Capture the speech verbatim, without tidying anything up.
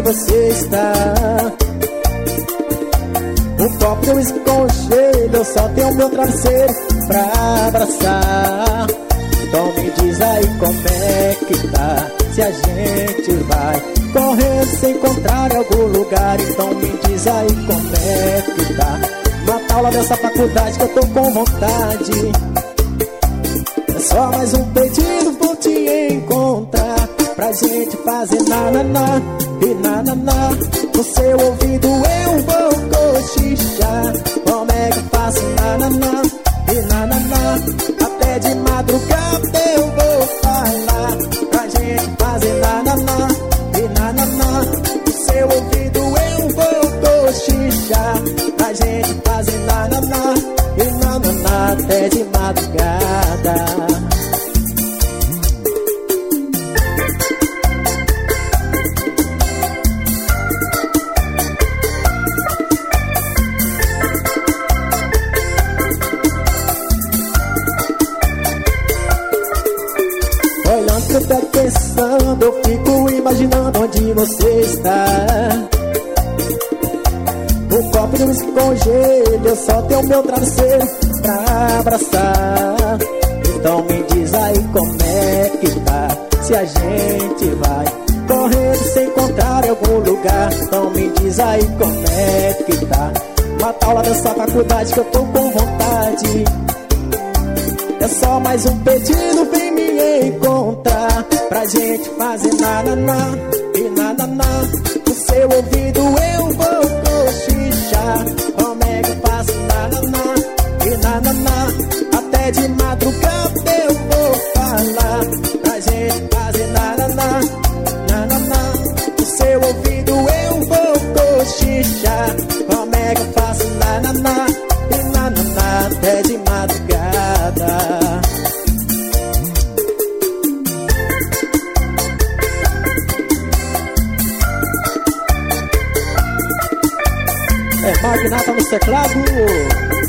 você está. O copo eu escongelho, eu só tenho meu travesseiro pra abraçar. Então me diz aí como é que tá, se a gente vai correndo se encontrar em algum lugar. Então me diz aí como é que tá, mata aula dessa faculdade que eu tô com vontade. É só mais um pedido, vou te encontrar, pra gente fazer nananá e nananá. No seu ouvido eu vou cochichar, como é que eu faço nananá e nananá. Até de madrugada eu vou falar, pra gente fazer nananá e nananá. No seu ouvido eu vou cochichar, pra gente fazer nananá e nananá até de madrugada. Olhando pro teto pensando, eu fico imaginando onde você está. No copo de um escongelho, eu só tenho meu travesseiro pra abraçar. Então me diz aí como é que tá, se a gente vai correndo se encontrar em algum lugar. Então me diz aí como é que tá, mata aula dessa faculdade que eu tô com vontade. É só mais um pedido, vem me encontrar, pra gente fazer nananá e nananá. No seu ouvido eu vou cochichar, como é que eu faço nananá e nananá. Até de madrugada eu vou falar, pra gente fazer nananá, nananá. No seu ouvido eu vou cochichar, como é que eu faço nananá e nananá até de madrugada. É Magnata no teclado.